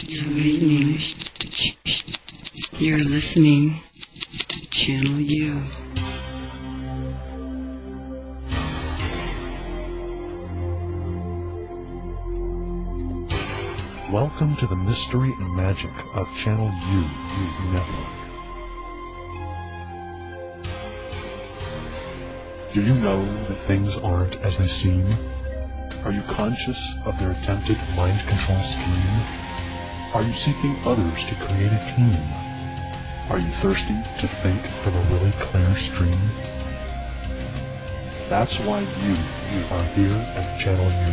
You're listening to Channel U. Welcome to the mystery and magic of Channel U Network. Do you know that things aren't as they seem? Are you conscious of their attempted mind control scheme? Are you seeking others to create a team? Are you thirsty to think from a really clear stream? That's why you are here at Channel U.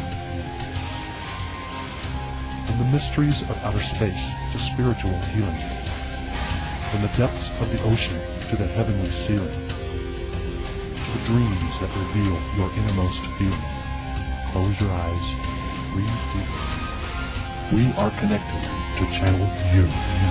From the mysteries of outer space to spiritual healing, from the depths of the ocean to the heavenly ceiling, to the dreams that reveal your innermost feeling. Close your eyes, breathe deeply. We are connected to Channel U.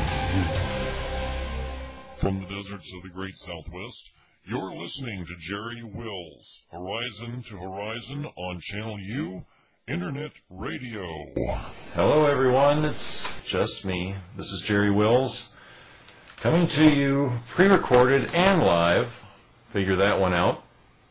From the deserts of the great Southwest, you're listening to Jerry Wills, Horizon to Horizon on Channel U Internet Radio. Hello everyone, it's just me. This is Jerry Wills, coming to you pre-recorded and live. Figure that one out.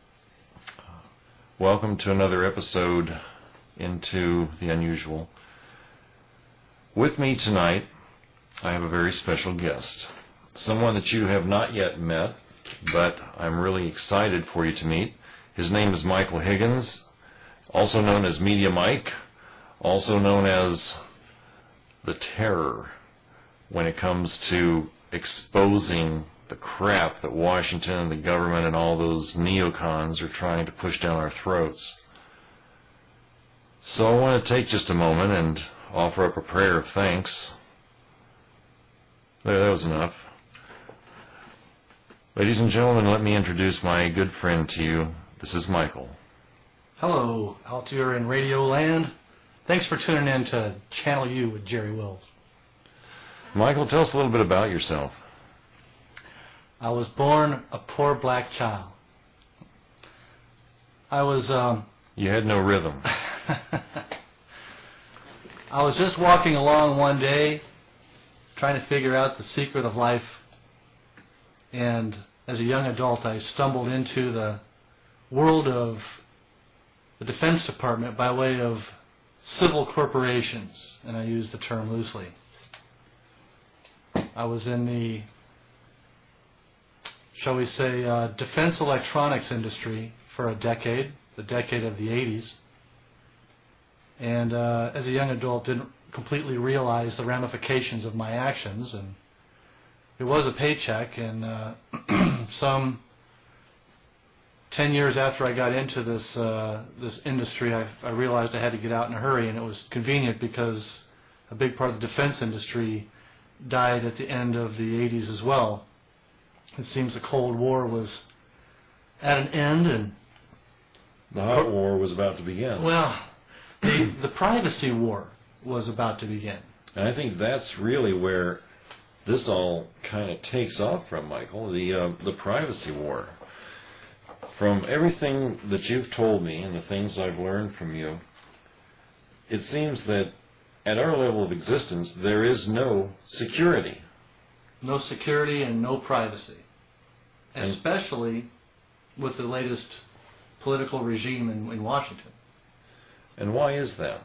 Welcome to another episode into the unusual. With me tonight, I have a very special guest. Someone that you have not yet met, but I'm really excited for you to meet. His name is Michael Higgins, also known as Media Mike, also known as the Terror when it comes to exposing the crap that Washington and the government and all those neocons are trying to push down our throats. So I want to take just a moment and offer up a prayer of thanks. There, that was enough. Ladies and gentlemen, let me introduce my good friend to you. This is Michael. Hello, out here in Radio Land. Thanks for tuning in to Channel U with Jerry Wills. Michael, tell us a little bit about yourself. I was born a poor black child. You had no rhythm. I was just walking along one day, trying to figure out the secret of life, and as a young adult, I stumbled into the world of the Defense Department by way of civil corporations, and I use the term loosely. I was in the, shall we say, defense electronics industry for a decade, the decade of the 80s, and as a young adult didn't completely realize the ramifications of my actions, and it was a paycheck, and some 10 years after I got into this industry, I realized I had to get out in a hurry, and it was convenient because a big part of the defense industry died at the end of the 80s as well. It seems the Cold War was at an end, and the hot war was about to begin. Well, the privacy war was about to begin. And I think that's really where this all kind of takes off from, Michael, the privacy war. From everything that you've told me and the things I've learned from you, it seems that at our level of existence, there is no security. No security and no privacy, especially with the latest political regime in Washington. And why is that?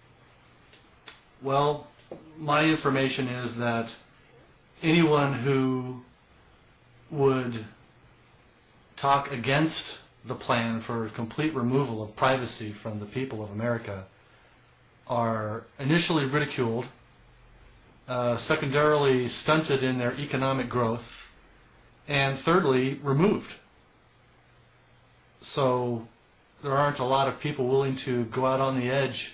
Well, my information is that anyone who would talk against the plan for complete removal of privacy from the people of America are initially ridiculed, secondarily stunted in their economic growth, and thirdly removed. So there aren't a lot of people willing to go out on the edge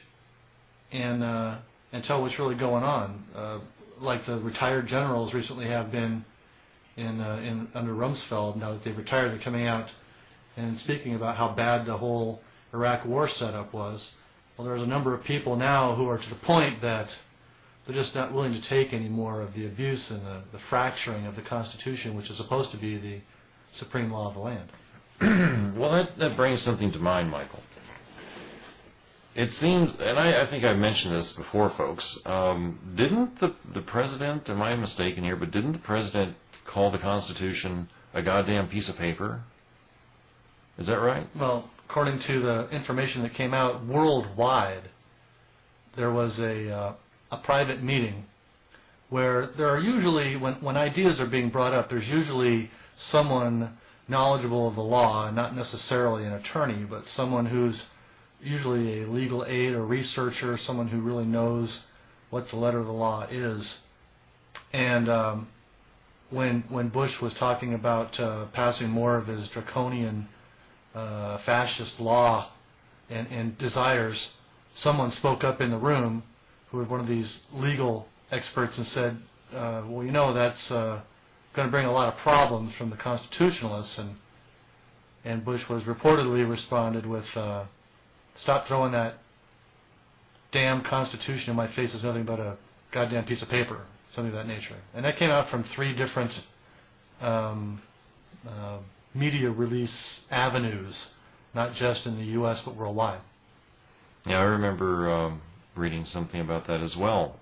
and tell what's really going on, like the retired generals recently have been under Rumsfeld. Now that they've retired, they're coming out and speaking about how bad the whole Iraq war setup was. Well, there's a number of people now who are to the point that they're just not willing to take any more of the abuse and the fracturing of the Constitution, which is supposed to be the supreme law of the land. Well, that brings something to mind, Michael. it seems, and I think I've mentioned this before, folks, didn't the president, am I mistaken here, but didn't the president call the Constitution a goddamn piece of paper? Is that right? Well, according to the information that came out worldwide, there was a private meeting where there are usually, when ideas are being brought up, there's usually someone knowledgeable of the law, and not necessarily an attorney, but someone who's usually a legal aid or researcher, someone who really knows what the letter of the law is. And when Bush was talking about passing more of his draconian fascist law and desires, someone spoke up in the room who was one of these legal experts and said, well, you know, that's going to bring a lot of problems from the constitutionalists. And Bush was reportedly responded with, stop throwing that damn Constitution in my face. It's nothing but a goddamn piece of paper, something of that nature. And that came out from 3 different media release avenues, not just in the U.S. but worldwide. Yeah, I remember reading something about that as well.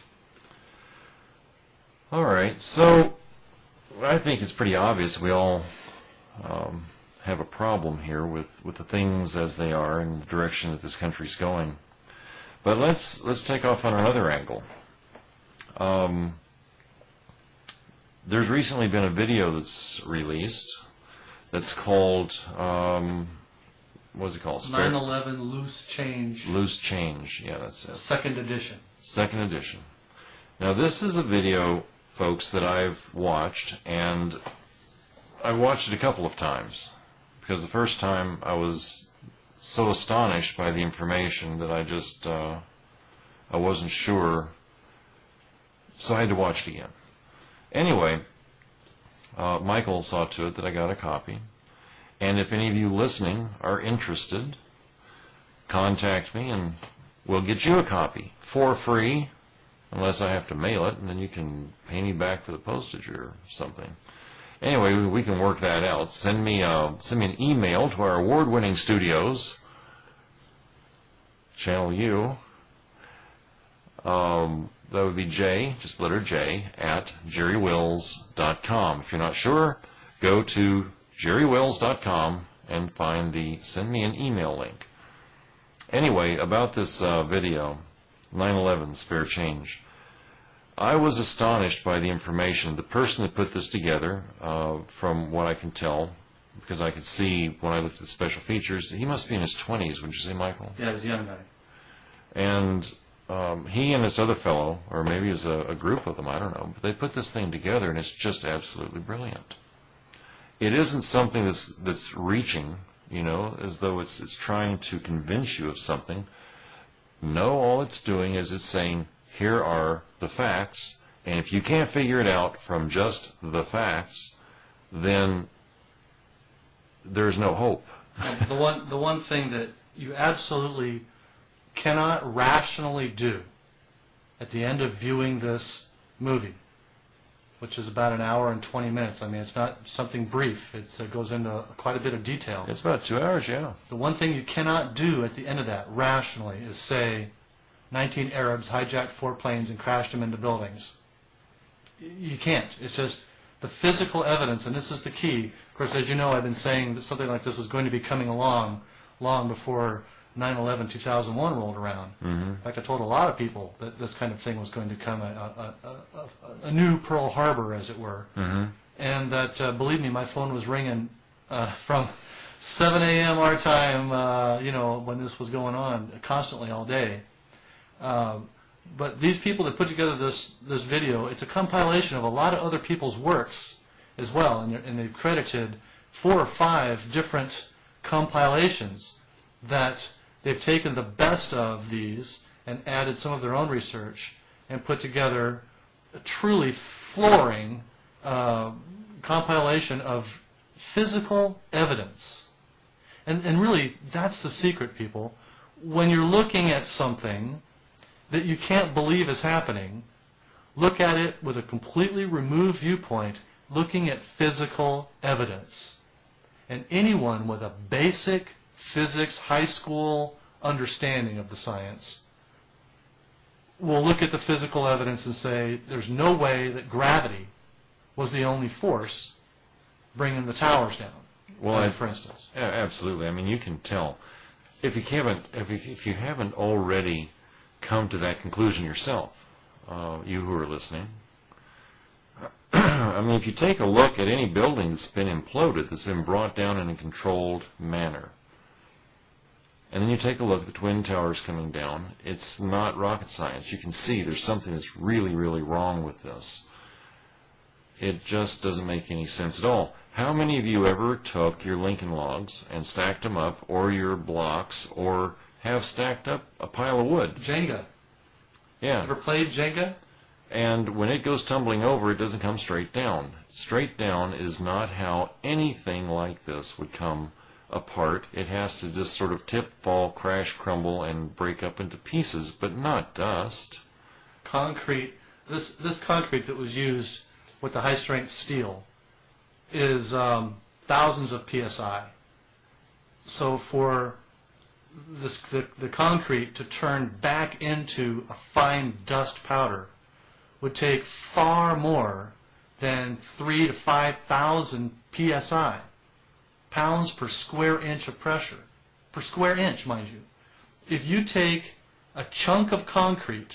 All right, so I think it's pretty obvious we all have a problem here with the things as they are and the direction that this country's going. But let's take off on another angle. There's recently been a video that's released that's called, what's it called? 9/11 Loose Change. Loose Change, yeah, that's it. Second edition. Second edition. Now this is a video, folks, that I've watched, and I watched it a couple of times because the first time I was so astonished by the information that I just I wasn't sure, so I had to watch it again. Anyway, Michael saw to it that I got a copy, and if any of you listening are interested, contact me and we'll get you a copy for free, unless I have to mail it, and then you can pay me back for the postage or something. Anyway, we can work that out. Send me an email to our award-winning studios, Channel U. That would be J, just letter J, at jerrywills.com. If you're not sure, go to jerrywills.com and find the send me an email link. Anyway, about this video, 9/11 Spare Change. I was astonished by the information. The person that put this together, from what I can tell, because I could see when I looked at the special features, he must be in his 20s, wouldn't you say, Michael? Yeah, he's a young guy. And he and this other fellow, or maybe it was a group of them, I don't know, but they put this thing together, and it's just absolutely brilliant. It isn't something that's reaching, you know, as though it's trying to convince you of something. No, all it's doing is it's saying, here are the facts, and if you can't figure it out from just the facts, then there's no hope. The one thing that you absolutely cannot rationally do at the end of viewing this movie, which is about an hour and 20 minutes. I mean, it's not something brief. It goes into quite a bit of detail. It's about 2 hours, yeah. The one thing you cannot do at the end of that rationally is say 19 Arabs hijacked 4 planes and crashed them into buildings. You can't. It's just the physical evidence, and this is the key. Of course, as you know, I've been saying that something like this was going to be coming along long before 9/11/2001 rolled around. Mm-hmm. In fact, I told a lot of people that this kind of thing was going to come, a new Pearl Harbor, as it were. Mm-hmm. And that, believe me, my phone was ringing from 7 a.m. our time, when this was going on, constantly all day. But these people that put together this video, it's a compilation of a lot of other people's works as well, and they've credited 4 or 5 different compilations that they've taken the best of these and added some of their own research and put together a truly flooring compilation of physical evidence. And really, that's the secret, people. When you're looking at something that you can't believe is happening, look at it with a completely removed viewpoint, looking at physical evidence. And anyone with a basic physics high school understanding of the science will look at the physical evidence and say there's no way that gravity was the only force bringing the towers down. Well, for instance. Absolutely. I mean, you can tell if you haven't already come to that conclusion yourself, you who are listening. I mean, if you take a look at any building that's been imploded, that's been brought down in a controlled manner, and then you take a look at the Twin Towers coming down, it's not rocket science. You can see there's something that's really, really wrong with this. It just doesn't make any sense at all. How many of you ever took your Lincoln logs and stacked them up, or your blocks, or have stacked up a pile of wood? Jenga. Yeah. Ever played Jenga? And when it goes tumbling over, it doesn't come straight down. Straight down is not how anything like this would come apart. It has to just sort of tip, fall, crash, crumble, and break up into pieces, but not dust. Concrete. This concrete that was used with the high-strength steel is thousands of psi. So for the concrete to turn back into a fine dust powder would take far more than 3,000 to 5,000 psi, pounds per square inch of pressure, per square inch, mind you. If you take a chunk of concrete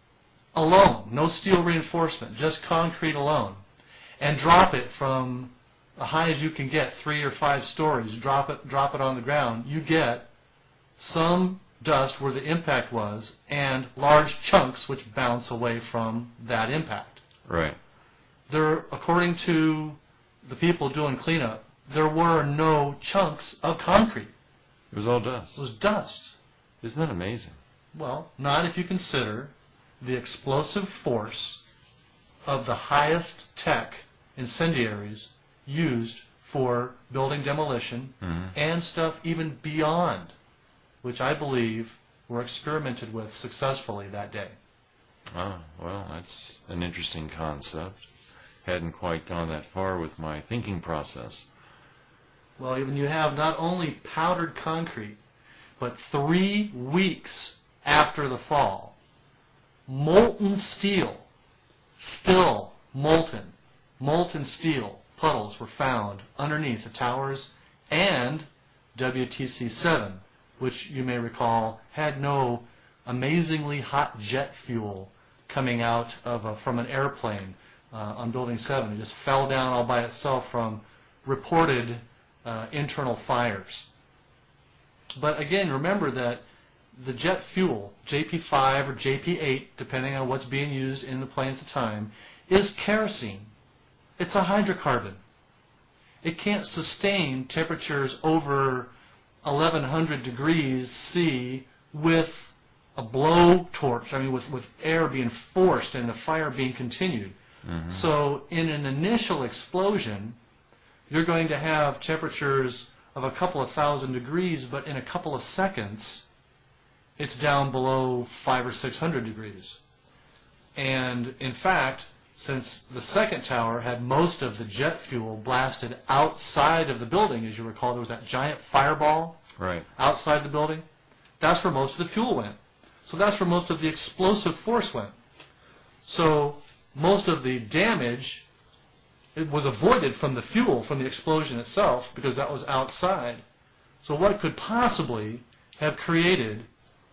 alone, no steel reinforcement, just concrete alone, and drop it from as high as you can get, 3 or 5 stories, drop it on the ground, you get some dust where the impact was and large chunks which bounce away from that impact. Right. There, according to the people doing cleanup, there were no chunks of concrete. It was all dust. It was dust. Isn't that amazing? Well, not if you consider the explosive force of the highest tech incendiaries used for building demolition and stuff even beyond, which I believe were experimented with successfully that day. Oh, well, that's an interesting concept. Hadn't quite gone that far with my thinking process. Well, even you have not only powdered concrete, but 3 weeks after the fall, molten steel, still molten steel puddles were found underneath the towers and WTC-7, which you may recall had no amazingly hot jet fuel coming out from an airplane on Building 7. It just fell down all by itself from reported internal fires. But again, remember that the jet fuel, JP5 or JP8, depending on what's being used in the plane at the time, is kerosene. It's a hydrocarbon. It can't sustain temperatures over 1100 degrees C with a blowtorch, with air being forced and the fire being continued. So in an initial explosion, you're going to have temperatures of a couple of thousand degrees, but in a couple of seconds, it's down below 500 or 600 degrees. And in fact, since the second tower had most of the jet fuel blasted outside of the building, as you recall, there was that giant fireball outside the building. That's where most of the fuel went. So that's where most of the explosive force went. So most of the damage, it was avoided from the fuel, from the explosion itself, because that was outside. So what could possibly have created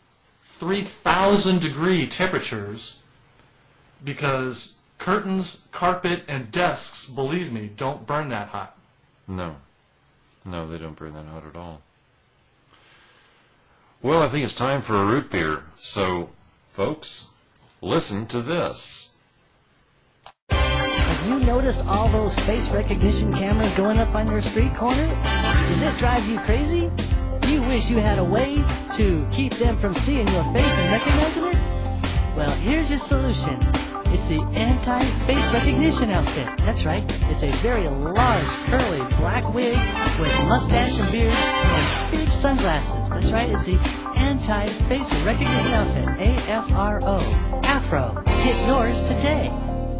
3,000 degree temperatures, because curtains, carpet, and desks, believe me, don't burn that hot. No, they don't burn that hot at all. Well, I think it's time for a root beer. So, folks, listen to this. Have you noticed all those face recognition cameras going up on your street corner? Does it drive you crazy? Do you wish you had a way to keep them from seeing your face and recognizing it? Well, here's your solution. It's the anti-face recognition outfit. That's right. It's a very large, curly, black wig with mustache and beard and big sunglasses. That's right. It's the anti-face recognition outfit. AFRO. Afro. Get yours today.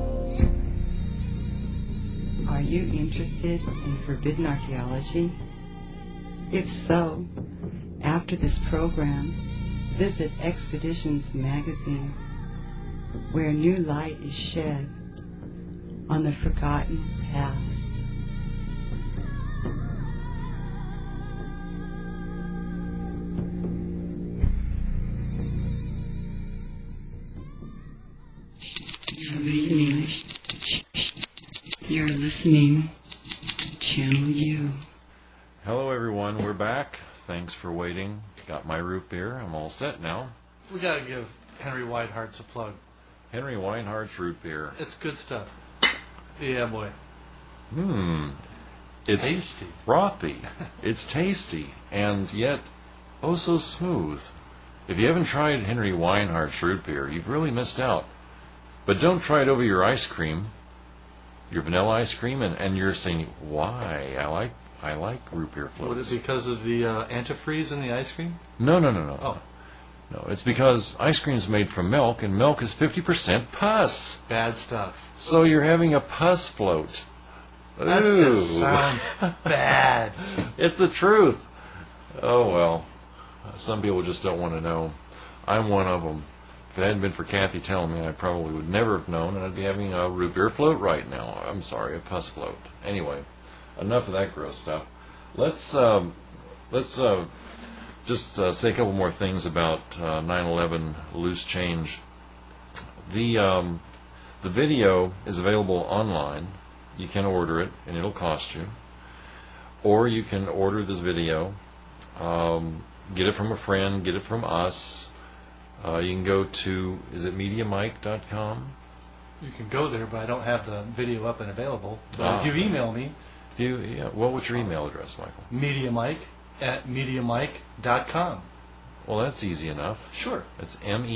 Are you interested in forbidden archaeology? If so, After this program, visit Expeditions Magazine, where new light is shed on the forgotten past. You're listening to Channel U. Hello, everyone. We're back. Thanks for waiting. Got my root beer. I'm all set now. We got to give Henry Whitehart's a plug. Henry Weinhardt's root beer. It's good stuff. Yeah, boy. It's tasty. Frothy. It's tasty. And yet, oh so smooth. If you haven't tried Henry Weinhardt's root beer, you've really missed out. But don't try it over your ice cream, your vanilla ice cream, and you're saying, why? I like root beer floats. Was it because of the antifreeze in the ice cream? No. Oh. No, it's because ice cream is made from milk, and milk is 50% pus. Bad stuff. So you're having a pus float. That just sounds bad. It's the truth. Oh, well. Some people just don't want to know. I'm one of them. If it hadn't been for Kathy telling me, I probably would never have known, and I'd be having a root beer float right now. I'm sorry, a pus float. Anyway, enough of that gross stuff. Let's just say a couple more things about 9/11 Loose Change. The video is available online. You can order it, and it'll cost you. Or you can order this video, get it from a friend, get it from us. You can go to, is it MediaMike.com? You can go there, but I don't have the video up and available. But if you email me... what's your email address, Michael? MediaMike@MediaMike.com. Well, that's easy enough. Sure. It's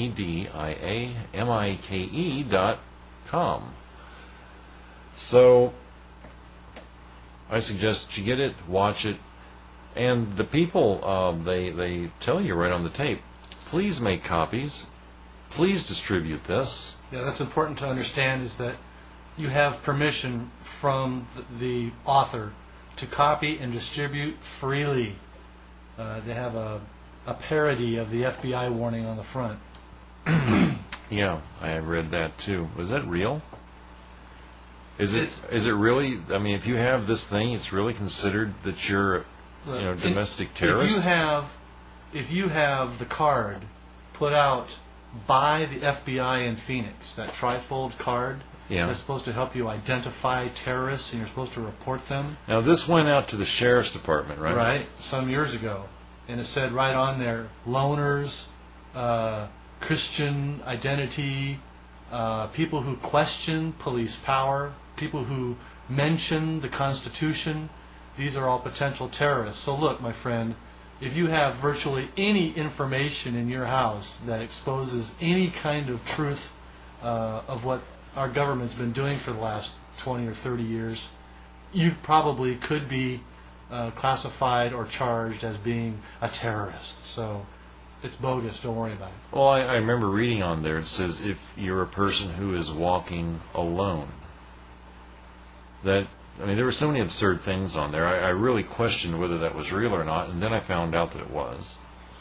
MEDIAMIKE.com. So, I suggest you get it, watch it, and the people, they tell you right on the tape, please make copies, please distribute this. Yeah, that's important to understand, is that you have permission from the author to copy and distribute freely. They have a parody of the FBI warning on the front. Yeah, I read that too. Was that real? Is it really? I mean, if you have this thing, it's really considered that you're, domestic terrorist. If you have the card put out by the FBI in Phoenix, that trifold card. Yeah. That's supposed to help you identify terrorists, and you're supposed to report them. Now, this went out to the sheriff's department, right? Right, some years ago. And it said right on there, loners, Christian identity, people who question police power, people who mention the Constitution, these are all potential terrorists. So look, my friend, if you have virtually any information in your house that exposes any kind of truth of what our government's been doing for the last 20 or 30 years, you probably could be classified or charged as being a terrorist. So it's bogus. Don't worry about it. Well, I remember reading on there, it says if you're a person who is walking alone. There were so many absurd things on there. I really questioned whether that was real or not, and then I found out that it was.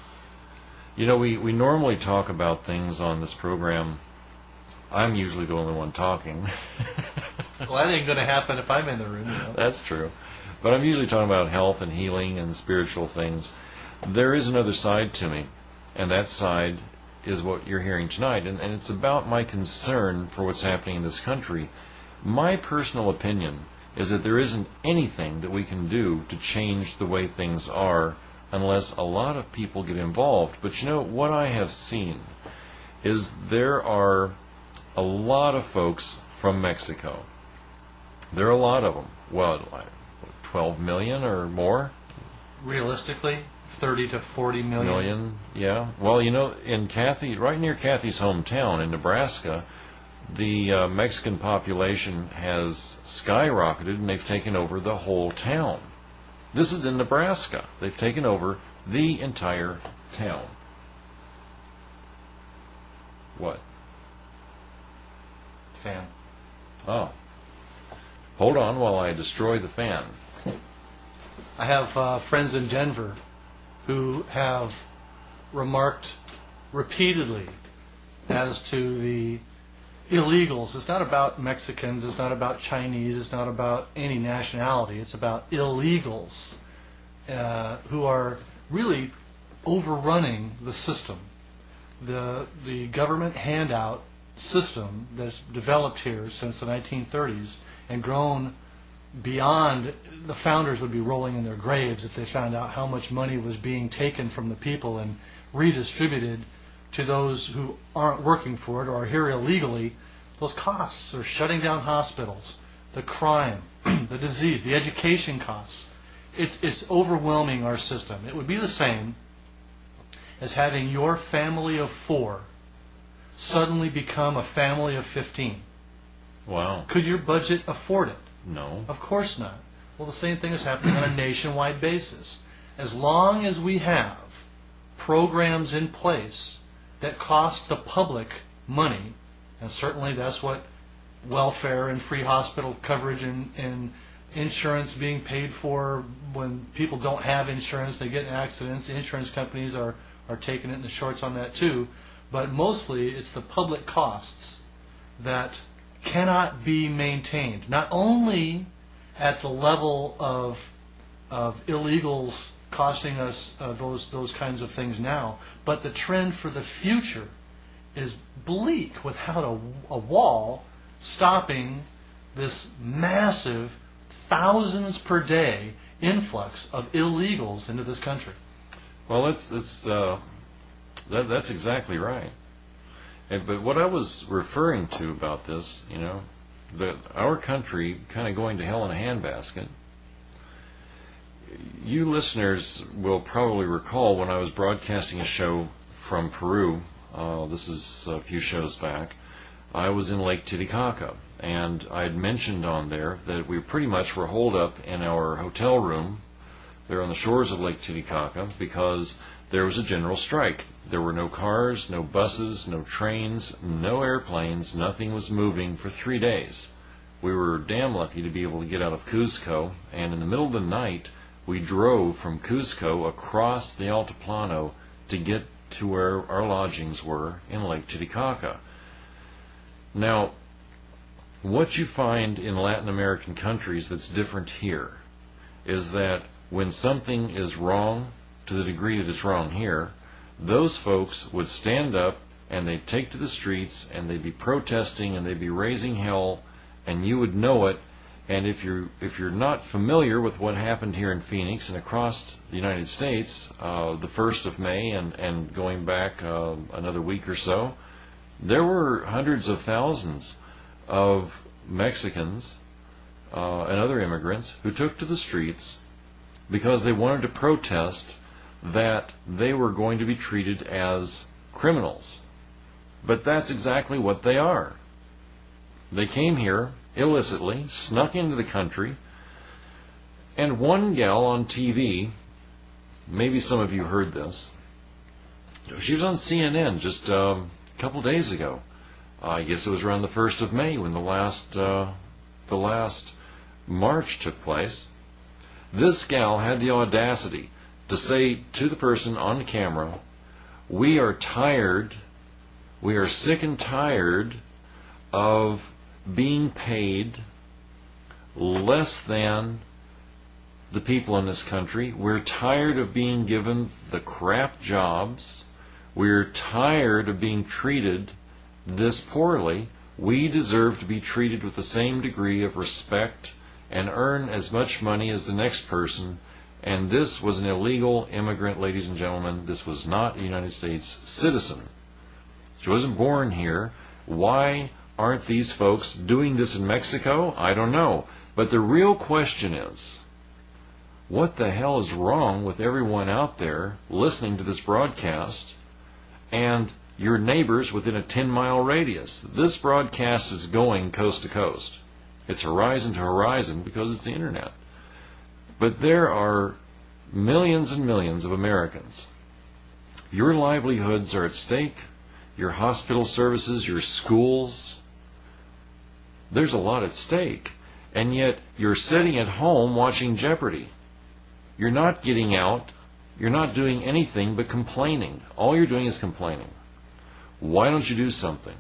We normally talk about things on this program. I'm usually the only one talking. Well, that ain't going to happen if I'm in the room. That's true. But I'm usually talking about health and healing and spiritual things. There is another side to me, and that side is what you're hearing tonight, and it's about my concern for what's happening in this country. My personal opinion is that there isn't anything that we can do to change the way things are unless a lot of people get involved. But what I have seen is there are a lot of folks from Mexico. There are a lot of them. 12 million or more? Realistically, 30 to 40 million. Yeah. Well, in right near Kathy's hometown in Nebraska, the Mexican population has skyrocketed, and they've taken over the whole town. This is in Nebraska. They've taken over the entire town. What? Fan. Oh. Hold on while I destroy the fan. I have friends in Denver who have remarked repeatedly as to the illegals. It's not about Mexicans, it's not about Chinese, it's not about any nationality. It's about illegals who are really overrunning the system. The government handout system that's developed here since the 1930s and grown beyond, the founders would be rolling in their graves if they found out how much money was being taken from the people and redistributed to those who aren't working for it or are here illegally. Those costs are shutting down hospitals, the crime, the disease, the education costs. It's overwhelming our system. It would be the same as having your family of 4 suddenly become a family of 15. Wow. Could your budget afford it? No. Of course not. Well, the same thing is happening on a nationwide basis. As long as we have programs in place that cost the public money, and certainly that's what welfare and free hospital coverage and insurance being paid for when people don't have insurance, they get in accidents, the insurance companies are taking it in the shorts on that too. But mostly it's the public costs that cannot be maintained, not only at the level of illegals costing us those kinds of things now, but the trend for the future is bleak without a wall stopping this massive thousands per day influx of illegals into this country. Well, that's exactly right. But what I was referring to about this, that our country kind of going to hell in a handbasket. You listeners will probably recall when I was broadcasting a show from Peru, this is a few shows back, I was in Lake Titicaca, and I had mentioned on there that we pretty much were holed up in our hotel room there on the shores of Lake Titicaca because there was a general strike. There were no cars, no buses, no trains, no airplanes, nothing was moving for 3 days. We were damn lucky to be able to get out of Cuzco, and in the middle of the night, we drove from Cuzco across the Altiplano to get to where our lodgings were in Lake Titicaca. Now, what you find in Latin American countries that's different here is that when something is wrong, to the degree that it's wrong here, those folks would stand up and they'd take to the streets and they'd be protesting and they'd be raising hell, and you would know it. And if you're not familiar with what happened here in Phoenix and across the United States, the 1st of May and going back another week or so, there were hundreds of thousands of Mexicans and other immigrants who took to the streets because they wanted to protest that they were going to be treated as criminals. But that's exactly what they are. They came here illicitly, snuck into the country, and one gal on TV, maybe some of you heard this, she was on CNN just a couple days ago. I guess it was around the 1st of May when the last march took place. This gal had the audacity to say to the person on the camera, we are sick and tired of being paid less than the people in this country. We're tired of being given the crap jobs. We're tired of being treated this poorly. We deserve to be treated with the same degree of respect and earn as much money as the next person. And this was an illegal immigrant, ladies and gentlemen. This was not a United States citizen. She wasn't born here. Why aren't these folks doing this in Mexico? I don't know. But the real question is, what the hell is wrong with everyone out there listening to this broadcast and your neighbors within a 10-mile radius? This broadcast is going coast to coast. It's horizon to horizon because it's the internet. But there are millions and millions of Americans. Your livelihoods are at stake, your hospital services, your schools. There's a lot at stake. And yet you're sitting at home watching Jeopardy. You're not getting out you're not doing anything but complaining. All you're doing is complaining. Why don't you do something?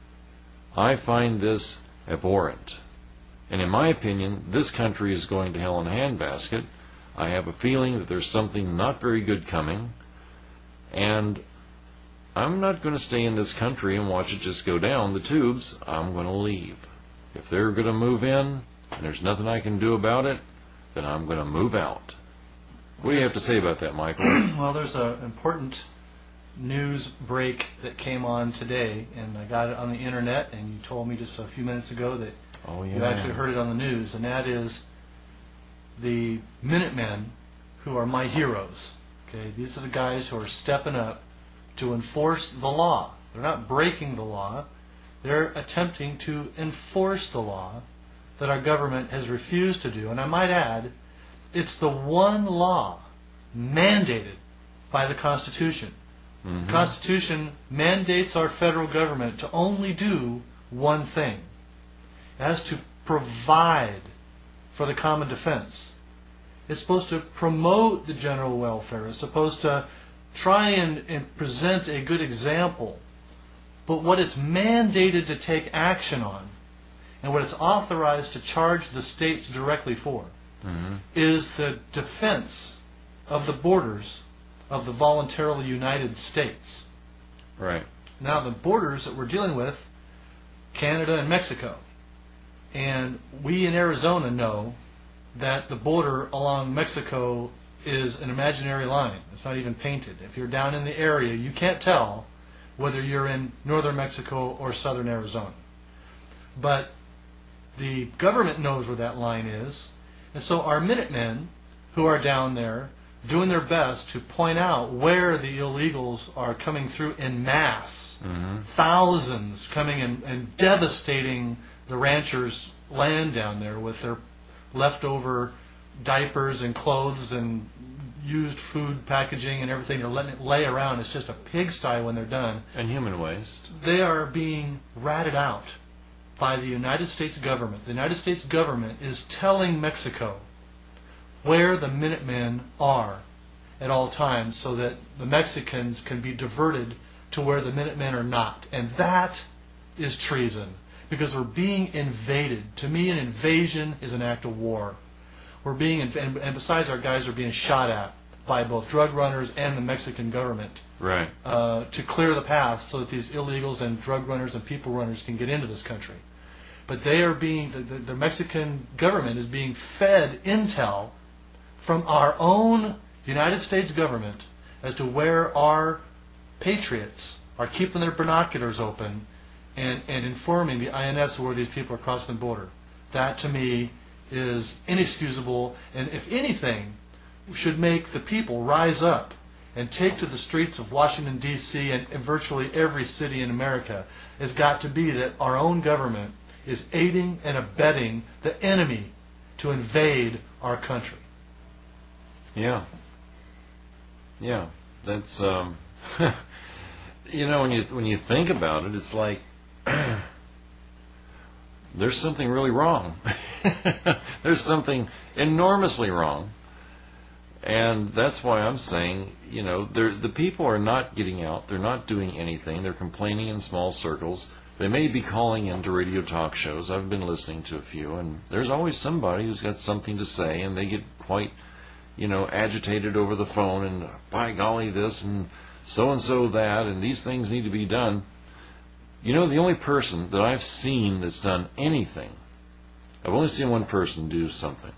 I find this abhorrent. And in my opinion, this country is going to hell in a handbasket. I have a feeling that there's something not very good coming. And I'm not going to stay in this country and watch it just go down the tubes. I'm going to leave. If they're going to move in and there's nothing I can do about it, then I'm going to move out. What do you have to say about that, Michael? Well, there's an important news break that came on today, and I got it on the internet, and you told me just a few minutes ago that you actually heard it on the news, and that is the Minutemen, who are my heroes. Okay, these are the guys who are stepping up to enforce the law. They're not breaking the law. They're attempting to enforce the law that our government has refused to do. And I might add, it's the one law mandated by the Constitution. Mm-hmm. The Constitution mandates our federal government to only do one thing. It has to provide for the common defense. It's supposed to promote the general welfare. It's supposed to try and present a good example. But what it's mandated to take action on, and what it's authorized to charge the states directly for, is the defense of the borders of the voluntarily United States. Right. Now, the borders that we're dealing with, Canada and Mexico. And we in Arizona know that the border along Mexico is an imaginary line. It's not even painted. If you're down in the area, you can't tell whether you're in northern Mexico or southern Arizona. But the government knows where that line is. And so our Minutemen, who are down there, doing their best to point out where the illegals are coming through en masse. Thousands coming in and devastating the ranchers' land down there with their leftover diapers and clothes and used food packaging and everything. They're letting it lay around. It's just a pigsty when they're done. And human waste. They are being ratted out by the United States government. The United States government is telling Mexico where the Minutemen are at all times so that the Mexicans can be diverted to where the Minutemen are not. And that is treason, because we're being invaded. To me, an invasion is an act of war. We're being, and besides, our guys are being shot at by both drug runners and the Mexican government, right, to clear the path so that these illegals and drug runners and people runners can get into this country. But they are being, the Mexican government is being fed intel from our own United States government as to where our patriots are keeping their binoculars open and informing the INS where these people are crossing the border. That, to me, is inexcusable, and if anything, should make the people rise up and take to the streets of Washington, D.C. and virtually every city in America. Has got to be that our own government is aiding and abetting the enemy to invade our country. Yeah. Yeah. That's you know, when you think about it, it's like there's something really wrong. There's something enormously wrong. And that's why I'm saying, you know, the people are not getting out. They're not doing anything. They're complaining in small circles. They may be calling into radio talk shows. I've been listening to a few, and there's always somebody who's got something to say, and they get quite, you know, agitated over the phone, and by golly this, and so that, and these things need to be done. You know, the only person that I've seen that's done anything, I've only seen one person do something.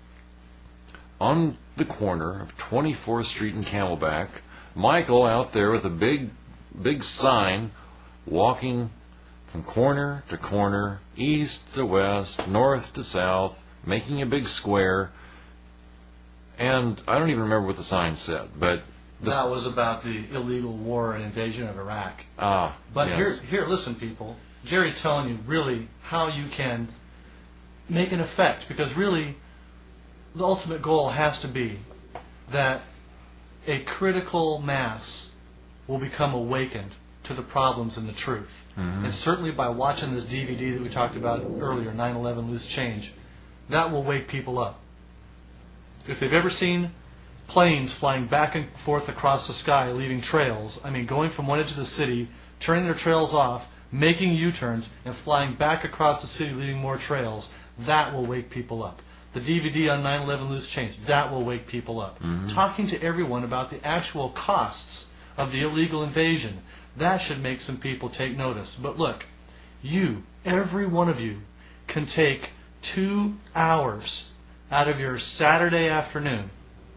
On the corner of 24th Street and Camelback, Michael out there with a big sign, walking from corner to corner, east to west, north to south, making a big square. And I don't even remember what the sign said, but that was about the illegal war and invasion of Iraq. But yes. Here, listen, people. Jerry's telling you really how you can make an effect, because really the ultimate goal has to be that a critical mass will become awakened to the problems and the truth. Mm-hmm. And certainly by watching this DVD that we talked about earlier, 9/11 Loose Change, that will wake people up. If they've ever seen planes flying back and forth across the sky, leaving trails. I mean, going from one edge of the city, turning their trails off, making U-turns, and flying back across the city, leaving more trails. That will wake people up. The DVD on 9/11 Loose Change, that will wake people up. Talking to everyone about the actual costs of the illegal invasion, that should make some people take notice. But look, you, every one of you, can take 2 hours out of your Saturday afternoon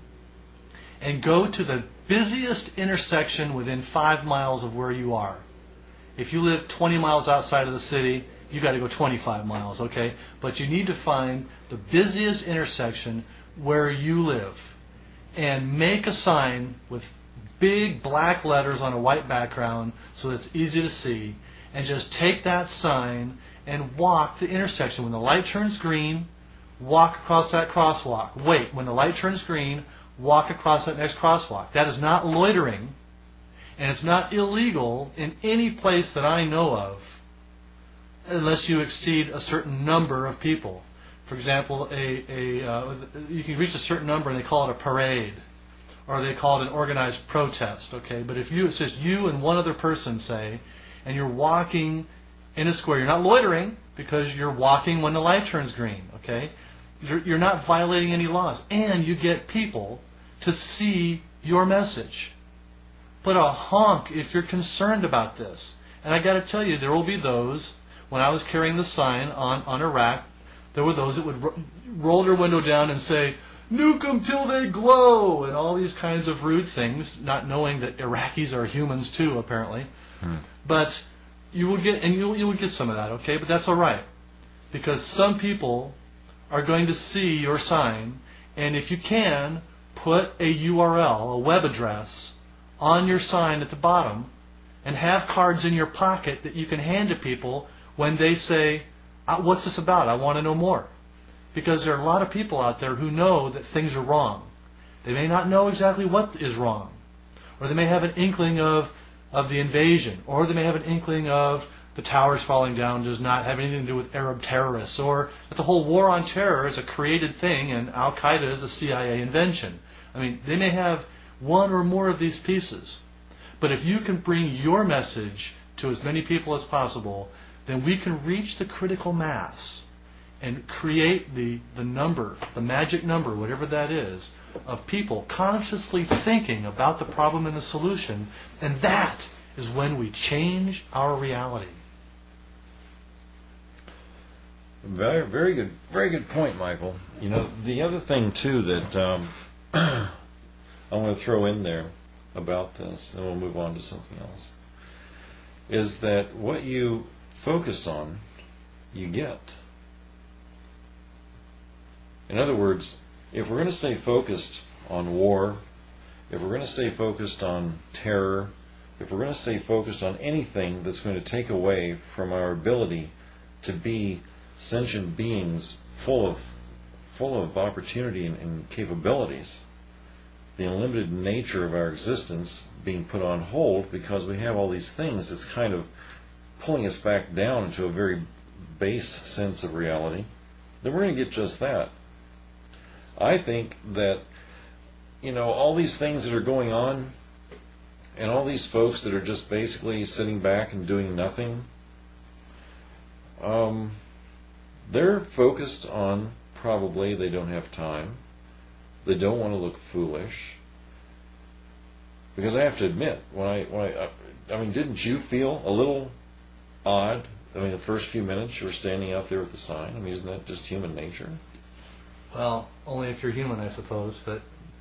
and go to the busiest intersection within 5 miles of where you are. If you live 20 miles outside of the city, you got to go 25 miles, okay? But you need to find the busiest intersection where you live and make a sign with big black letters on a white background so that it's easy to see, and just take that sign and walk the intersection. When the light turns green, walk across that crosswalk. Wait, when the light turns green, walk across that next crosswalk. That is not loitering, and it's not illegal in any place that I know of unless you exceed a certain number of people. For example, you can reach a certain number and they call it a parade, or they call it an organized protest. Okay, but if it's just you and one other person, say, and you're walking in a square, you're not loitering because you're walking when the light turns green. Okay, you're not violating any laws, and you get people to see your message. But a honk if you're concerned about this. And I got to tell you, there will be those. When I was carrying the sign on Iraq, there were those that would roll their window down and say, "Nuke them till they glow," and all these kinds of rude things, not knowing that Iraqis are humans too, apparently. But you will get, and you will get some of that, okay? But that's all right, because some people are going to see your sign, and if you can, put a URL, a web address, on your sign at the bottom, and have cards in your pocket that you can hand to people when they say, "What's this about? I want to know more." Because there are a lot of people out there who know that things are wrong. They may not know exactly what is wrong, or they may have an inkling of the invasion, or they may have an inkling of the towers falling down does not have anything to do with Arab terrorists, or that the whole war on terror is a created thing and Al-Qaeda is a CIA invention. I mean, they may have one or more of these pieces. But if you can bring your message to as many people as possible, then we can reach the critical mass and create the number, the magic number, whatever that is, of people consciously thinking about the problem and the solution, and that is when we change our reality. Very good point, Michael. You know, the other thing too that I want to throw in there about this, and we'll move on to something else, is that what you focus on, you get. In other words, if we're going to stay focused on war, if we're going to stay focused on terror, if we're going to stay focused on anything that's going to take away from our ability to be sentient beings full of opportunity and capabilities, the unlimited nature of our existence being put on hold because we have all these things that's kind of pulling us back down into a very base sense of reality, then we're going to get just that. I think that, all these things that are going on and all these folks that are just basically sitting back and doing nothing, they're focused on probably they don't have time. They don't want to look foolish. Because I have to admit, didn't you feel a little odd? The first few minutes you were standing out there with the sign. Isn't that just human nature? Well, only if you're human, I suppose. But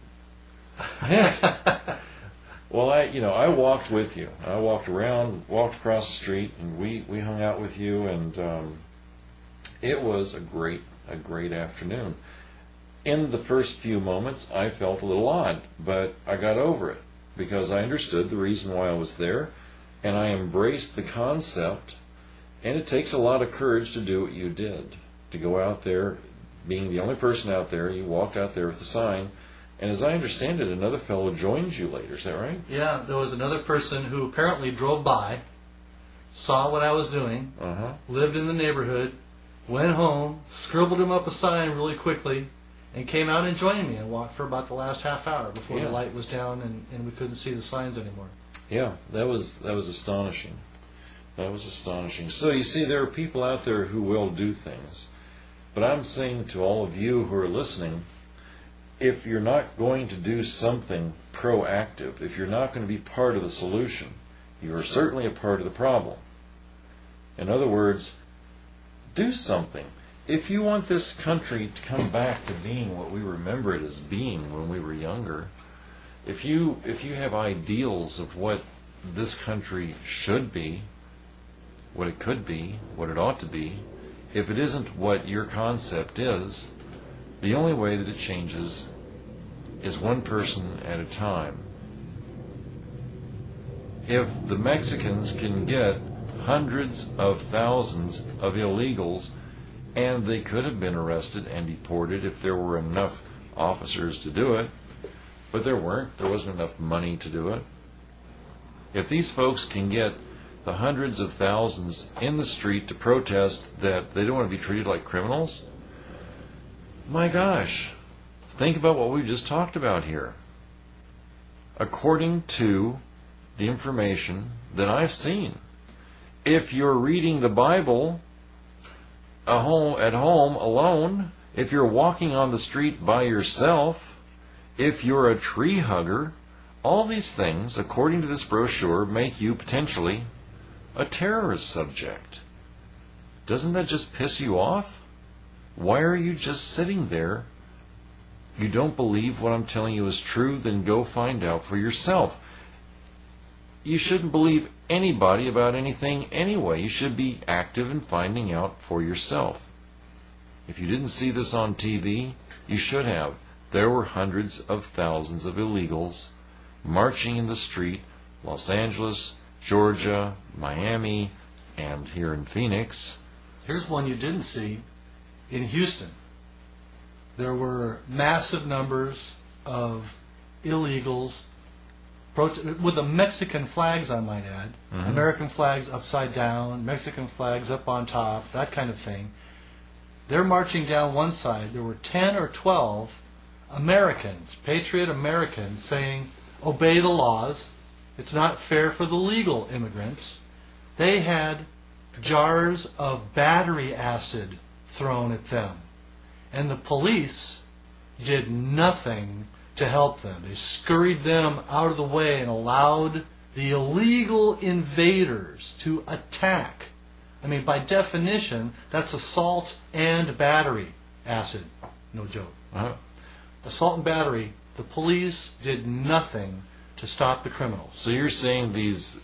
well, I walked with you. I walked across the street, and we hung out with you, and it was a great afternoon. In the first few moments, I felt a little odd, but I got over it because I understood the reason why I was there, and I embraced the concept. And it takes a lot of courage to do what you did, to go out there, being the only person out there. You walked out there with the sign, and as I understand it, another fellow joined you later. Is that right? Yeah, there was another person who apparently drove by, saw what I was doing, lived in the neighborhood, went home, scribbled him up a sign really quickly, and came out and joined me and walked for about the last half hour before Yeah. the light was down and we couldn't see the signs anymore. Yeah, that was astonishing. That was astonishing. So you see, there are people out there who will do things. But I'm saying to all of you who are listening, if you're not going to do something proactive, if you're not going to be part of the solution, you are certainly a part of the problem. In other words, do something. If you want this country to come back to being what we remember it as being when we were younger, if you have ideals of what this country should be, what it could be, what it ought to be, if it isn't what your concept is, the only way that it changes is one person at a time. If the Mexicans can get hundreds of thousands of illegals, and they could have been arrested and deported if there were enough officers to do it, but there weren't. There wasn't enough money to do it. If these folks can get the hundreds of thousands in the street to protest that they don't want to be treated like criminals, my gosh, think about what we just talked about here. According to the information that I've seen, if you're reading the Bible at home alone, if you're walking on the street by yourself, if you're a tree hugger, all these things, according to this brochure, make you potentially a terrorist subject. Doesn't that just piss you off? Why are you just sitting there? You don't believe what I'm telling you is true? Then go find out for yourself. You shouldn't believe anybody about anything anyway. You should be active in finding out for yourself. If you didn't see this on TV, you should have. There were hundreds of thousands of illegals marching in the street, Los Angeles, Georgia, Miami, and here in Phoenix. Here's one you didn't see. In Houston, there were massive numbers of illegals with the Mexican flags, I might add. Mm-hmm. American flags upside down, Mexican flags up on top, that kind of thing. They're marching down one side. There were 10 or 12 Americans, patriot Americans, saying, obey the laws. It's not fair for the legal immigrants. They had jars of battery acid thrown at them. And the police did nothing to help them. They scurried them out of the way and allowed the illegal invaders to attack. I mean, by definition, that's assault and battery acid. No joke. Uh-huh. Assault and battery. The police did nothing to stop the criminals. So you're saying these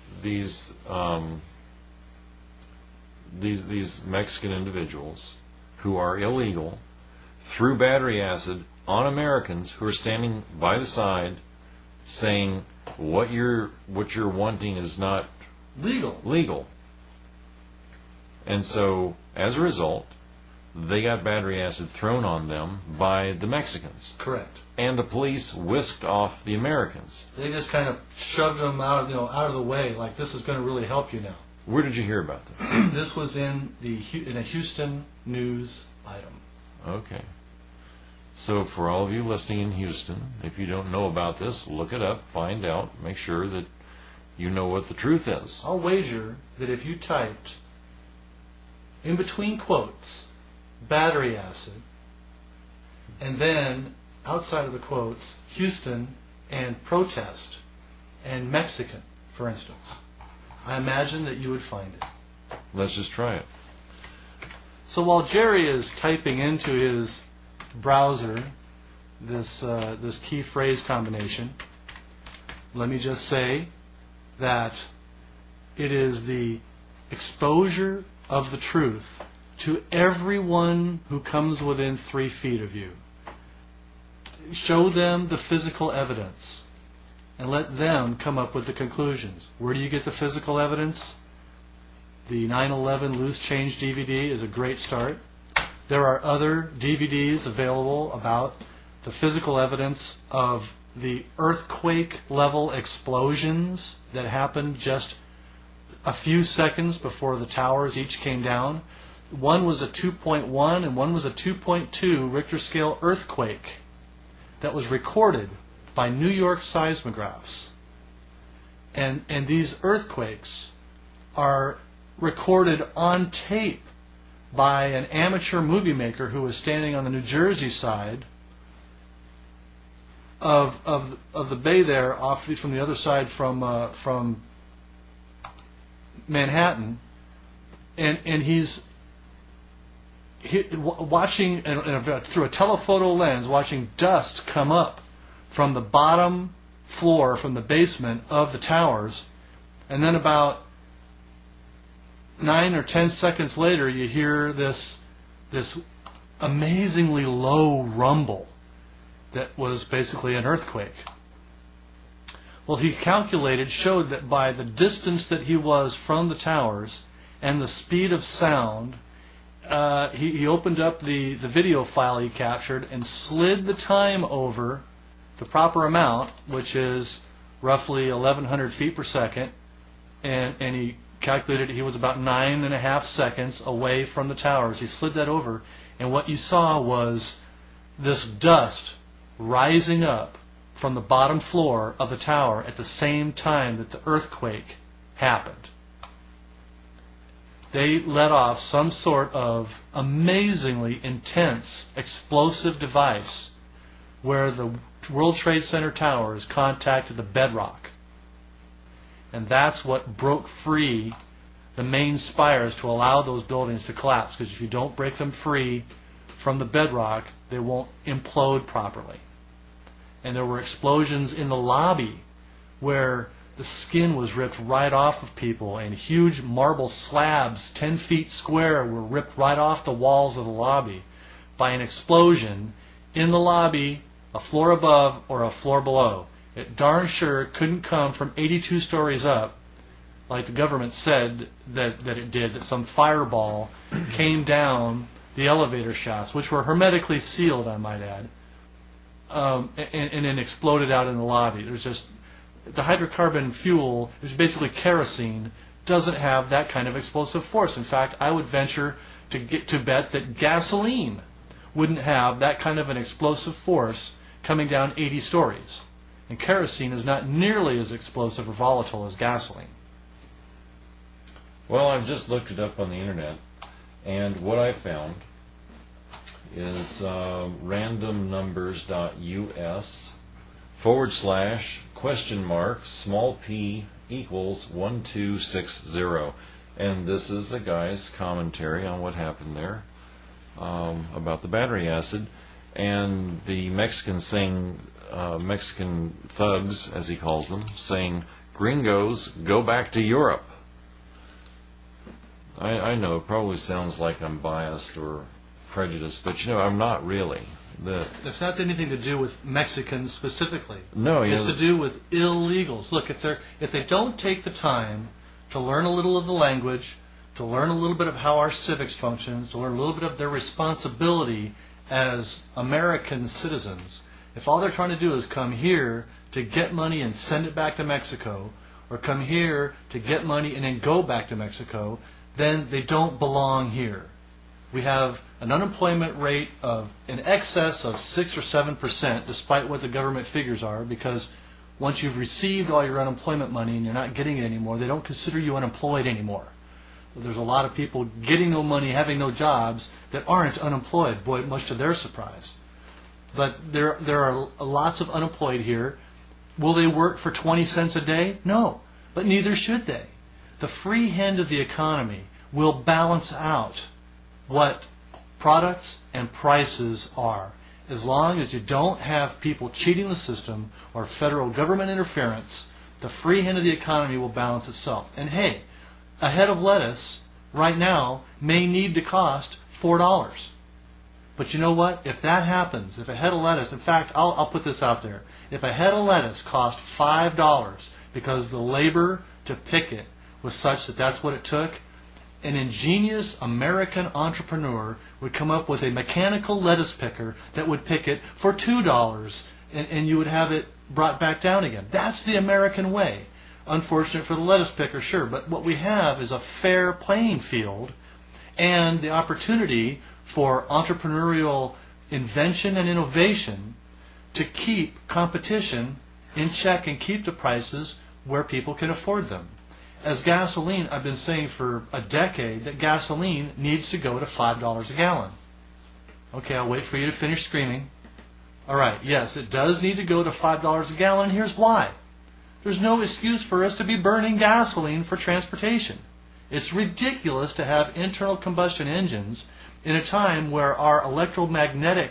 Mexican individuals who are illegal threw battery acid on Americans who are standing by the side, saying what you're wanting is not legal. And so, as a result, they got battery acid thrown on them by the Mexicans. Correct. And the police whisked off the Americans. They just kind of shoved them out of the way, like this is going to really help you now. Where did you hear about this? This was in a Houston news item. Okay. So for all of you listening in Houston, if you don't know about this, look it up, find out, make sure that you know what the truth is. I'll wager that if you typed in between quotes battery acid and then outside of the quotes Houston and protest and Mexican, for instance, I imagine that you would find it. Let's just try it. So while Jerry is typing into his browser this key phrase combination, let me just say that it is the exposure of the truth to everyone who comes within 3 feet of you. Show them the physical evidence and let them come up with the conclusions. Where do you get the physical evidence? The 9/11 Loose Change DVD is a great start. There are other DVDs available about the physical evidence of the earthquake-level explosions that happened just a few seconds before the towers each came down. One was a 2.1 and one was a 2.2 Richter scale earthquake that was recorded by New York seismographs. And these earthquakes are recorded on tape by an amateur movie maker who was standing on the New Jersey side of the bay there, off from the other side from Manhattan, and he's watching through a telephoto lens, watching dust come up from the bottom floor, from the basement of the towers, and then about 9 or 10 seconds later, you hear this amazingly low rumble that was basically an earthquake. Well, he showed that by the distance that he was from the towers and the speed of sound, he opened up the video file he captured and slid the time over the proper amount, which is roughly 1,100 feet per second, and he calculated he was about 9.5 seconds away from the towers. He slid that over, and what you saw was this dust rising up from the bottom floor of the tower at the same time that the earthquake happened. They let off some sort of amazingly intense explosive device where the World Trade Center towers contacted the bedrock. And that's what broke free the main spires to allow those buildings to collapse. Because if you don't break them free from the bedrock, they won't implode properly. And there were explosions in the lobby where the skin was ripped right off of people, and huge marble slabs 10 feet square were ripped right off the walls of the lobby by an explosion in the lobby, a floor above or a floor below. It darn sure couldn't come from 82 stories up, like the government said that it did, that some fireball came down the elevator shafts, which were hermetically sealed, I might add, and then exploded out in the lobby. There's just the hydrocarbon fuel, which is basically kerosene, doesn't have that kind of explosive force. In fact, I would venture to bet that gasoline wouldn't have that kind of an explosive force coming down 80 stories. And kerosene is not nearly as explosive or volatile as gasoline. Well, I've just looked it up on the internet, and what I found is randomnumbers.us /p=1260. And this is a guy's commentary on what happened there about the battery acid. And the Mexican thugs, as he calls them, saying, "Gringos, go back to Europe." I know it probably sounds like I'm biased or prejudiced, but I'm not really. It's not anything to do with Mexicans specifically. No, it's to do with illegals. Look, if they don't take the time to learn a little of the language, to learn a little bit of how our civics functions, to learn a little bit of their responsibility as American citizens, if all they're trying to do is come here to get money and send it back to Mexico, or come here to get money and then go back to Mexico, then they don't belong here. We have an unemployment rate of in excess of 6 or 7%, despite what the government figures are, because once you've received all your unemployment money and you're not getting it anymore, they don't consider you unemployed anymore. So there's a lot of people getting no money, having no jobs, that aren't unemployed, boy, much to their surprise. But there are lots of unemployed here. Will they work for 20 cents a day? No, but neither should they. The free hand of the economy will balance out what products and prices are. As long as you don't have people cheating the system or federal government interference, the free hand of the economy will balance itself. And hey, a head of lettuce right now may need to cost $4. But you know what? If that happens, if a head of lettuce, in fact, I'll put this out there. If a head of lettuce cost $5 because the labor to pick it was such that that's what it took, an ingenious American entrepreneur would come up with a mechanical lettuce picker that would pick it for $2, and you would have it brought back down again. That's the American way. Unfortunate for the lettuce picker, sure, but what we have is a fair playing field, and the opportunity for entrepreneurial invention and innovation to keep competition in check and keep the prices where people can afford them. As gasoline, I've been saying for a decade that gasoline needs to go to $5 a gallon. Okay, I'll wait for you to finish screaming. All right, yes, it does need to go to $5 a gallon. Here's why. There's no excuse for us to be burning gasoline for transportation. It's ridiculous to have internal combustion engines in a time where our electromagnetic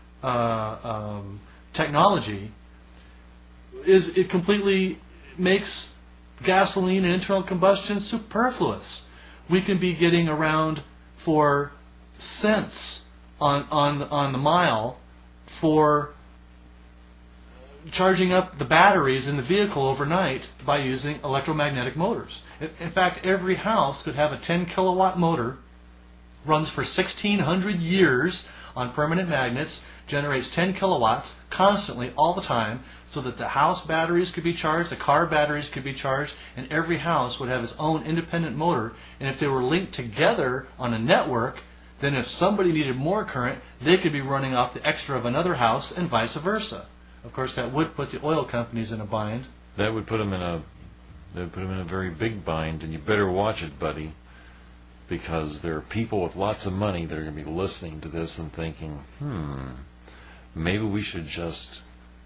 technology it completely makes gasoline and internal combustion superfluous. We can be getting around for cents on the mile for charging up the batteries in the vehicle overnight by using electromagnetic motors. In fact, every house could have a 10 kilowatt motor, runs for 1,600 years on permanent magnets, generates 10 kilowatts constantly all the time, so that the house batteries could be charged, the car batteries could be charged, and every house would have its own independent motor. And if they were linked together on a network, then if somebody needed more current, they could be running off the extra of another house and vice versa. Of course, that would put the oil companies in a bind. That would put them in a very big bind, and you better watch it, buddy, because there are people with lots of money that are going to be listening to this and thinking, maybe we should just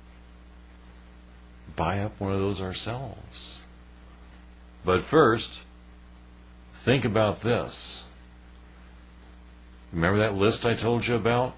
buy up one of those ourselves. But first, think about this. Remember that list I told you about?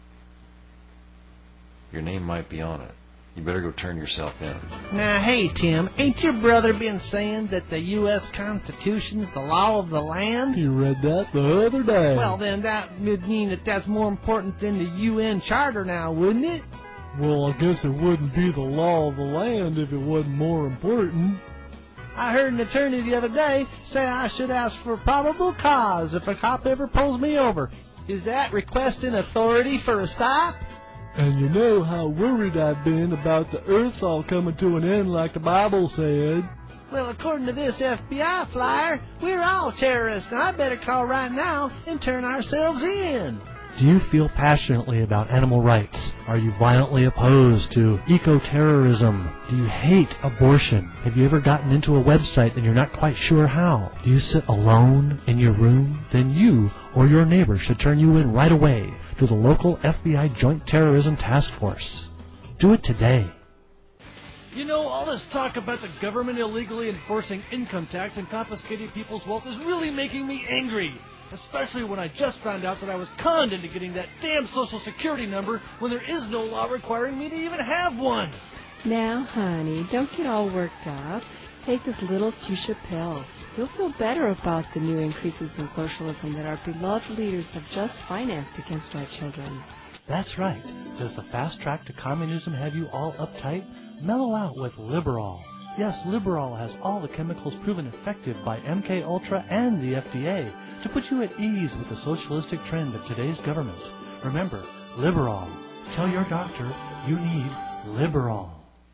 Your name might be on it. You better go turn yourself in. Now, hey, Tim, ain't your brother been saying that the U.S. Constitution's the law of the land? You read that the other day. Well, then that would mean that that's more important than the UN Charter now, wouldn't it? Well, I guess it wouldn't be the law of the land if it wasn't more important. I heard an attorney the other day say I should ask for probable cause if a cop ever pulls me over. Is that requesting authority for a stop? And you know how worried I've been about the earth all coming to an end like the Bible said. Well, according to this FBI flyer, we're all terrorists, and I better call right now and turn ourselves in. Do you feel passionately about animal rights? Are you violently opposed to eco-terrorism? Do you hate abortion? Have you ever gotten into a website and you're not quite sure how? Do you sit alone in your room? Then you or your neighbor should turn you in right away to the local FBI Joint Terrorism Task Force. Do it today. You know, all this talk about the government illegally enforcing income tax and confiscating people's wealth is really making me angry. Especially when I just found out that I was conned into getting that damn Social Security number when there is no law requiring me to even have one. Now, honey, don't get all worked up. Take this little fuchsia pill. You'll feel better about the new increases in socialism that our beloved leaders have just financed against our children. That's right. Does the fast track to communism have you all uptight? Mellow out with Liberol. Yes, Liberol has all the chemicals proven effective by MK Ultra and the FDA to put you at ease with the socialistic trend of today's government. Remember, Liberol. Tell your doctor you need Liberol.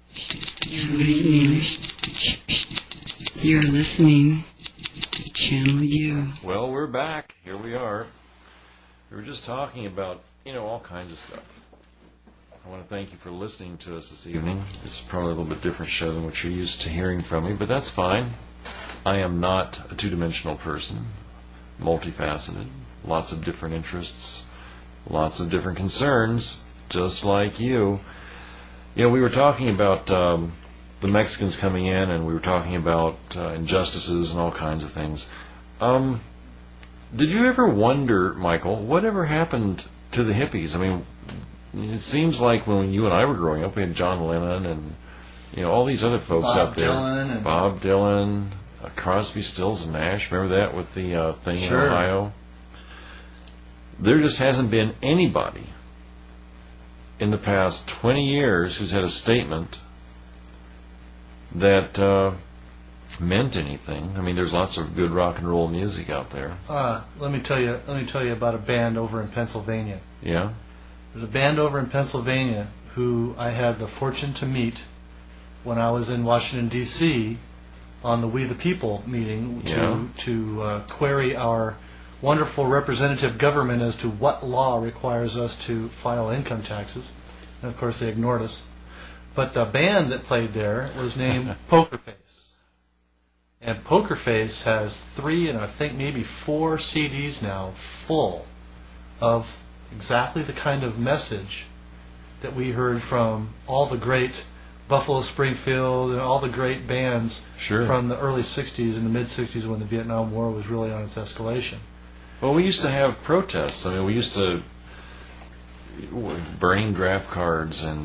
You're listening to Channel U. Well, we're back. Here we are. We were just talking about, all kinds of stuff. I want to thank you for listening to us this evening. It's probably a little bit different show than what you're used to hearing from me, but that's fine. I am not a two-dimensional person, multifaceted, lots of different interests, lots of different concerns, just like you. We were talking about the Mexicans coming in, and we were talking about injustices and all kinds of things. Did you ever wonder, Michael, whatever happened to the hippies? I mean, it seems like when you and I were growing up, we had John Lennon and all these other folks out there. Bob Dylan, Crosby, Stills, and Nash. Remember that with the thing in Ohio? There just hasn't been anybody in the past 20 years who's had a statement that meant anything. I mean, there's lots of good rock and roll music out there. Let me tell you about a band over in Pennsylvania. Yeah. There's a band over in Pennsylvania who I had the fortune to meet when I was in Washington, D.C. on the We the People meeting to query our wonderful representative government as to what law requires us to file income taxes. And of course they ignored us. But the band that played there was named Poker Face. And Poker Face has 3 and I think maybe 4 CDs now full of exactly the kind of message that we heard from all the great Buffalo Springfield and all the great bands from the early 60s and the mid-60s when the Vietnam War was really on its escalation. Well, we used to have protests. I mean, we used to burning draft cards and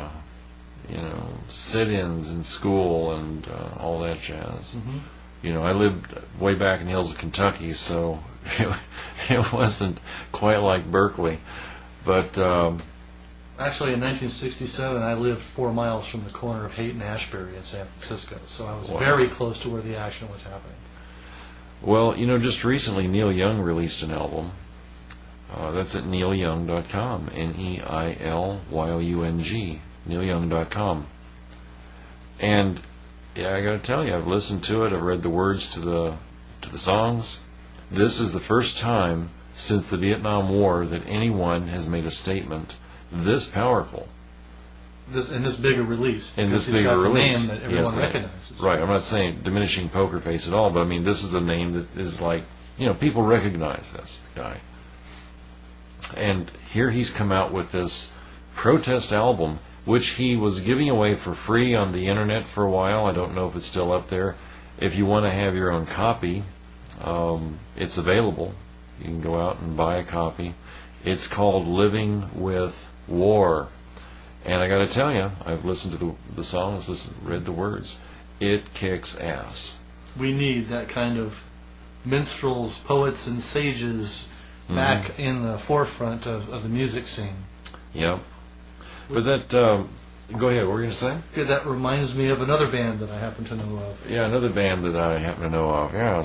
sit-ins in school and all that jazz. Mm-hmm. I lived way back in the hills of Kentucky, so it wasn't quite like Berkeley. But actually, in 1967, I lived 4 miles from the corner of Haight and Ashbury in San Francisco, so I was very close to where the action was happening. Well, just recently Neil Young released an album. That's at neilyoung.com, NEILYOUNG, neilyoung.com. And I got to tell you, I've listened to it. I've read the words to the songs. This is the first time since the Vietnam War that anyone has made a statement this powerful. In this bigger release. In this bigger release. Name that everyone recognizes. Right. I'm not saying diminishing Poker Face at all, but I mean this is a name that is like, people recognize this guy. And here he's come out with this protest album, which he was giving away for free on the internet for a while. I don't know if it's still up there. If you want to have your own copy, it's available. You can go out and buy a copy. It's called Living with War. And I got to tell you, I've listened to the songs, read the words. It kicks ass. We need that kind of minstrels, poets, and sages back in the forefront of the music scene. Yep. But that, go ahead, what were you going to say? Yeah, that reminds me of another band that I happen to know of. Yeah, another band that I happen to know of. Yeah,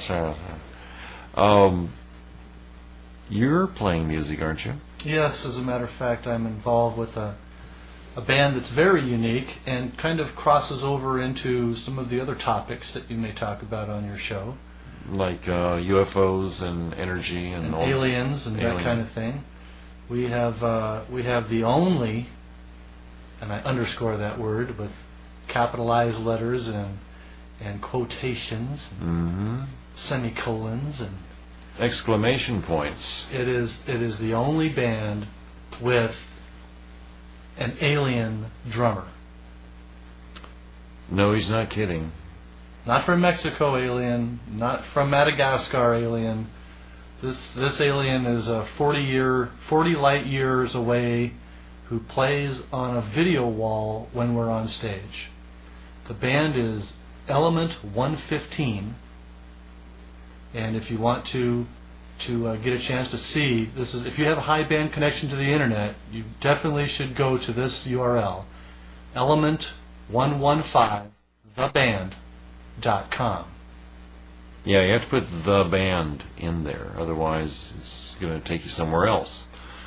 you're playing music, aren't you? Yes, as a matter of fact, I'm involved with a band that's very unique and kind of crosses over into some of the other topics that you may talk about on your show. Like UFOs and energy and all aliens and that kind of thing. We have the only, and I underscore that word, but capitalized letters and quotations, and semicolons and exclamation points. It is the only band with an alien drummer. No, he's not kidding. Not from Mexico alien, not from Madagascar alien. This alien is a 40 light years away, who plays on a video wall when we're on stage. The band is Element 115, and if you want to get a chance to see, if you have a high band connection to the internet, you definitely should go to this URL, element115theband.com. Yeah, you have to put the band in there, otherwise it's going to take you somewhere else.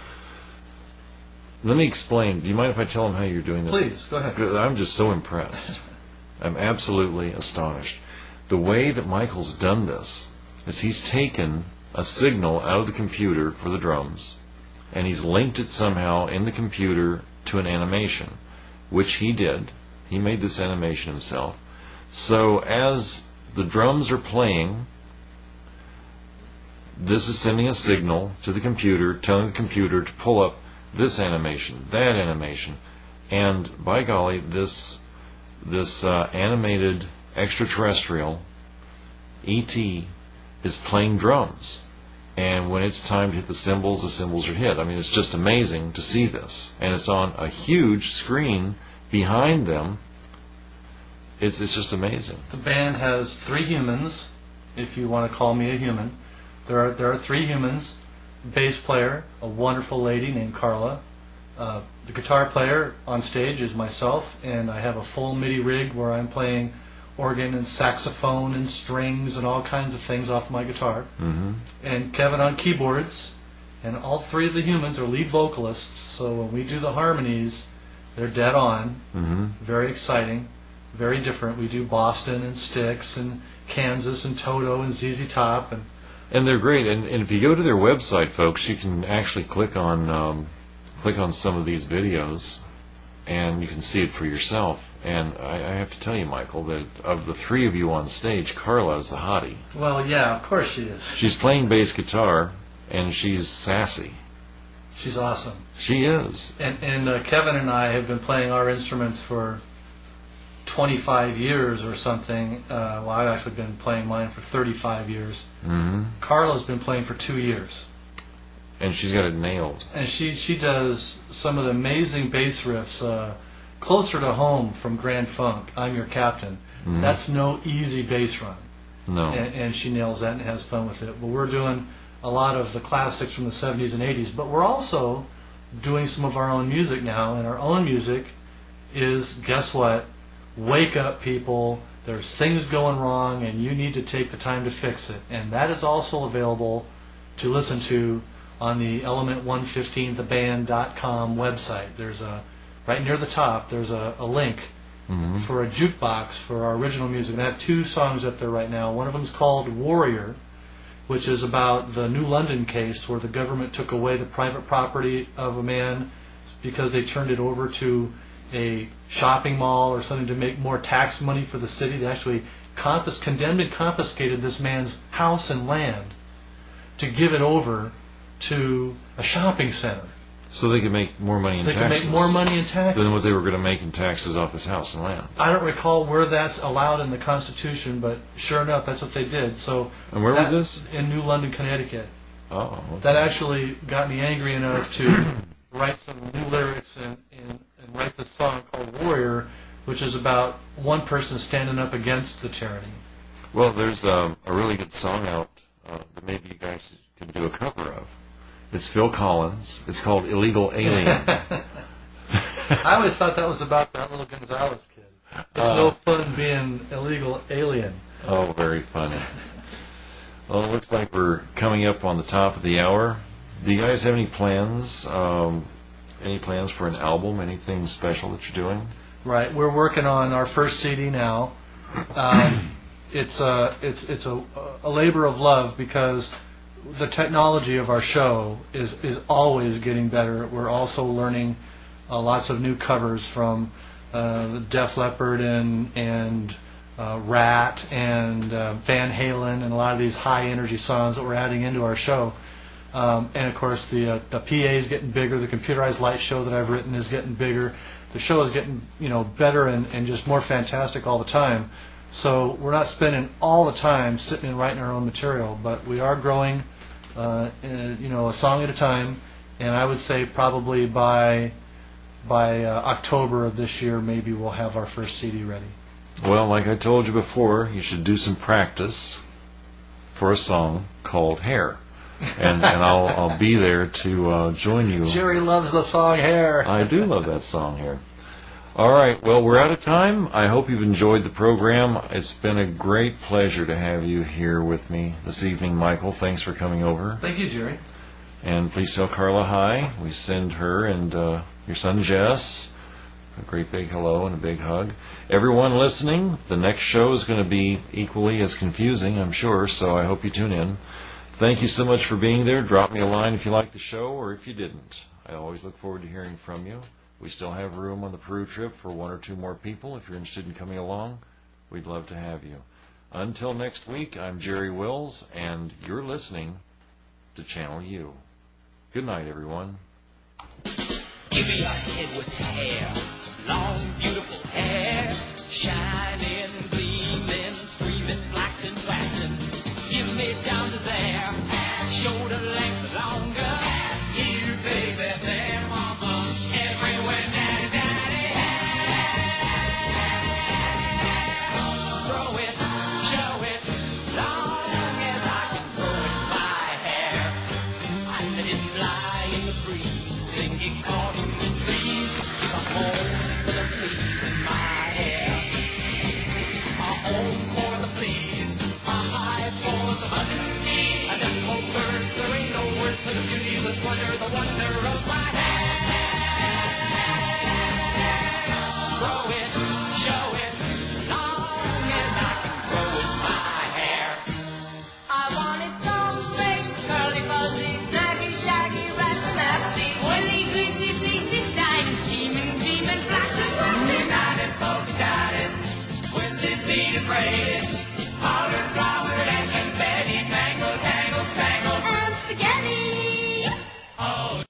Let me explain. Do you mind if I tell them how you're doing this? Please, go ahead. I'm just so impressed. I'm absolutely astonished. The way that Michael's done this is he's taken a signal out of the computer for the drums, and he's linked it somehow in the computer to an animation, which he did. He made this animation himself. So as the drums are playing, this is sending a signal to the computer, telling the computer to pull up this animation, that animation, and by golly, this animated extraterrestrial ET is playing drums. And when it's time to hit the cymbals are hit. I mean, it's just amazing to see this. And it's on a huge screen behind them. It's just amazing. The band has 3 humans, if you want to call me a human. There are 3 humans. Bass player, a wonderful lady named Carla. The guitar player on stage is myself, and I have a full MIDI rig where I'm playing organ and saxophone and strings and all kinds of things off my guitar. And Kevin on keyboards, and all 3 of the humans are lead vocalists, so when we do the harmonies, they're dead on. Very exciting, very different. We do Boston and Styx and Kansas and Toto and ZZ Top and And they're great. And if you go to their website, folks, you can actually click on some of these videos, and you can see it for yourself. And I have to tell you, Michael, that of the three of you on stage, Carla is the hottie. Well, yeah, of course she is. She's playing bass guitar, and she's sassy. She's awesome. She is. And Kevin and I have been playing our instruments for 25 years or something. Well, I've actually been playing mine for 35 years. Mm-hmm. Carla's been playing for 2 years. And she's got it nailed. And she does some of the amazing bass riffs. Closer to Home from Grand Funk, I'm Your Captain. Mm-hmm. That's no easy bass run. No. And she nails that and has fun with it. But we're doing a lot of the classics from the 70s and 80s. But we're also doing some of our own music now. And our own music is, guess what? Wake up, people. There's things going wrong, and you need to take the time to fix it. And that is also available to listen to on the element115theband.com website. There's right near the top, there's a link mm-hmm. for a jukebox for our original music. And I have 2 songs up there right now. One of them is called Warrior, which is about the New London case where the government took away the private property of a man because they turned it over to a shopping mall or something to make more tax money for the city. They actually condemned and confiscated this man's house and land to give it over to a shopping center. So they could make more money in taxes. They could make more money in taxes than what they were going to make in taxes off his house and land. I don't recall where that's allowed in the Constitution, but sure enough, that's what they did. So. And where was this? In New London, Connecticut. Oh. Okay. That actually got me angry enough to write some new lyrics and write this song called Warrior, which is about one person standing up against the tyranny. Well, there's a really good song out that maybe you guys can do a cover of. It's Phil Collins. It's called Illegal Alien. I always thought that was about that little Gonzalez kid. It's no fun being illegal alien. Oh, very funny. Well, it looks like we're coming up on the top of the hour. Do you guys have any plans? Any plans for an album? Anything special that you're doing? Right. We're working on our first CD now. It's a labor of love because the technology of our show is always getting better. We're also learning lots of new covers from Def Leppard and Rat and Van Halen and a lot of these high energy songs that we're adding into our show. And of course the PA is getting bigger. The computerized light show that I've written is getting bigger. The show is getting better and just more fantastic all the time. So we're not spending all the time sitting and writing our own material, but we are growing, a song at a time. And I would say probably by October of this year, maybe we'll have our first CD ready. Well, like I told you before, you should do some practice for a song called Hair. And I'll be there to join you. Jerry loves the song Hair. I do love that song, Hair. All right, well, we're out of time. I hope you've enjoyed the program. It's been a great pleasure to have you here with me this evening, Michael. Thanks for coming over. Thank you, Jerry. And please tell Carla hi. We send her and your son Jess a great big hello and a big hug. Everyone listening, the next show is going to be equally as confusing, I'm sure, so I hope you tune in. Thank you so much for being there. Drop me a line if you liked the show or if you didn't. I always look forward to hearing from you. We still have room on the Peru trip for 1 or 2 more people. If you're interested in coming along, we'd love to have you. Until next week, I'm Jerry Wills, and you're listening to Channel U. Good night, everyone. Give me a head with hair, long, beautiful hair, shining, gleaming, streaming, flaxen, waxen. Give me down to there, shoulder length longer. Here, baby, there, mama, everywhere, daddy, daddy. Grow it, show it, long as I can grow it, my hair. I let it fly in the breeze, singing, calling the trees. If I'm home, the please.